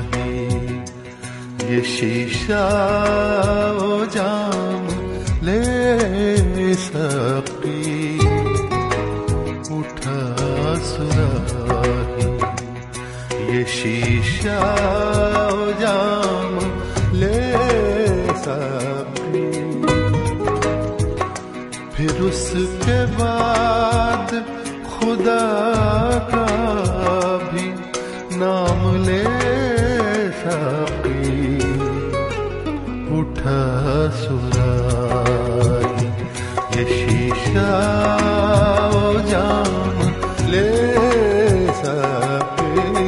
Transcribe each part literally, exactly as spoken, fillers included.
नहीं। ये शीशा ओ जाम ले सकी, उठा सुराही। ये शीशा ओ जाम ले सकी। फिर उसके बाद खुदा का भी नाम ले सकी, उठा सुराही। ये शीशा ओ जाम ले सकी।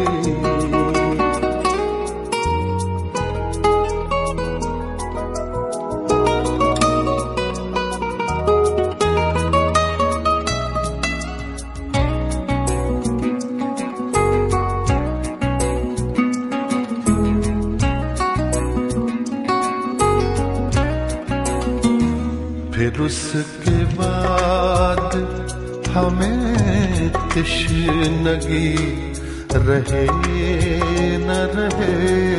फिर उसके बाद हमें तश्नगी रहे न रहे।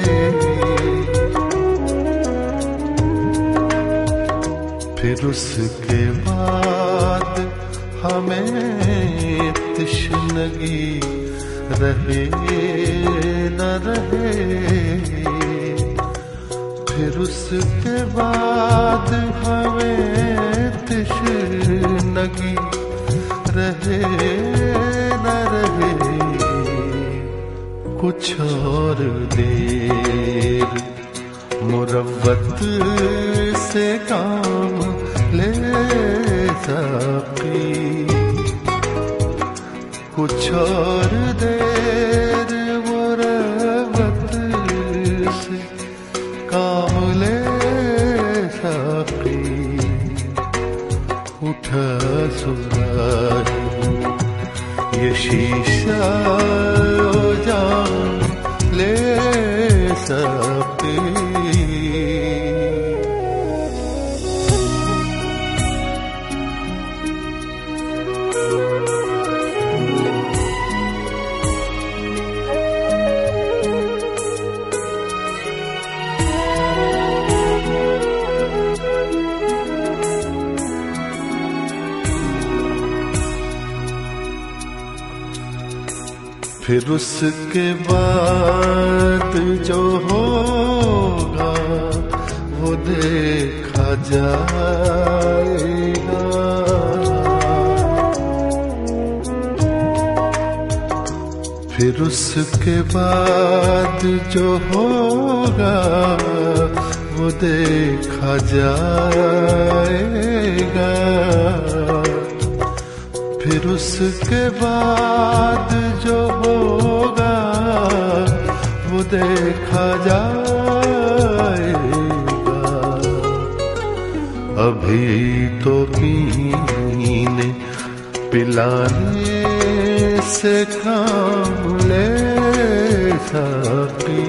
फिर उसके बाद हमें तश्नगी रहे न रहे। फिर उसके बाद हमें तश्नगी रहे न रहे। कुछ और देर मुरव्वत से काम ले सकी, कुछ और देर मुरव्वत से काम ले सकी, उठा सुराही। ये शीशा ओ जाम ले सकी। फिर उसके बाद जो होगा वो देखा जाएगा। फिर उसके बाद जो होगा वो देखा जाएगा। फिर उसके बाद जो होगा वो देखा जाएगा। अभी तो पीने पिलाने से काम ले सकी,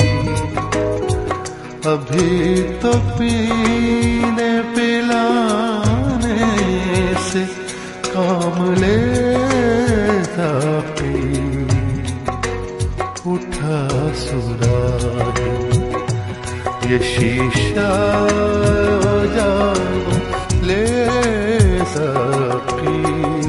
अभी तो पीने पिलाने से काम ले सकी, उठा सुराही। ये शीशा जाम ले सकी।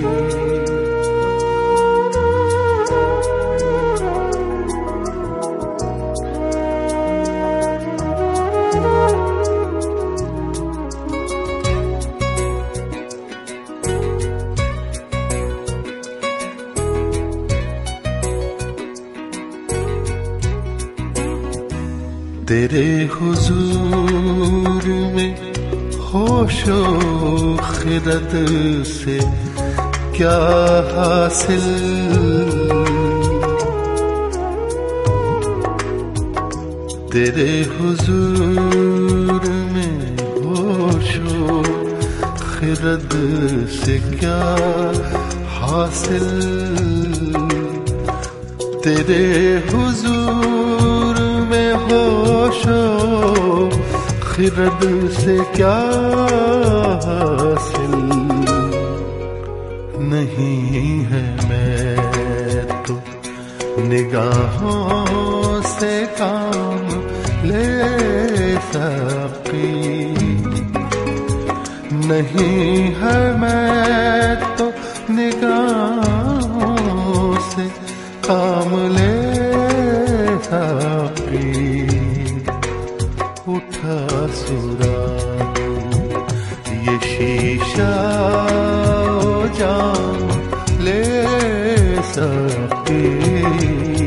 तेरे हुजूर में होशो खिरद से क्या हासिल, तेरे हुजूर में होशो खिरद से क्या हासिल, तेरे हुजूर में होशो खिरद से क्या हासिल। नहीं है मैं तो निगाहों से का साकी। नहीं है मैं तो निगाहों से काम ले साकी। उठा सुराही ये शीशा जाम ले साकी।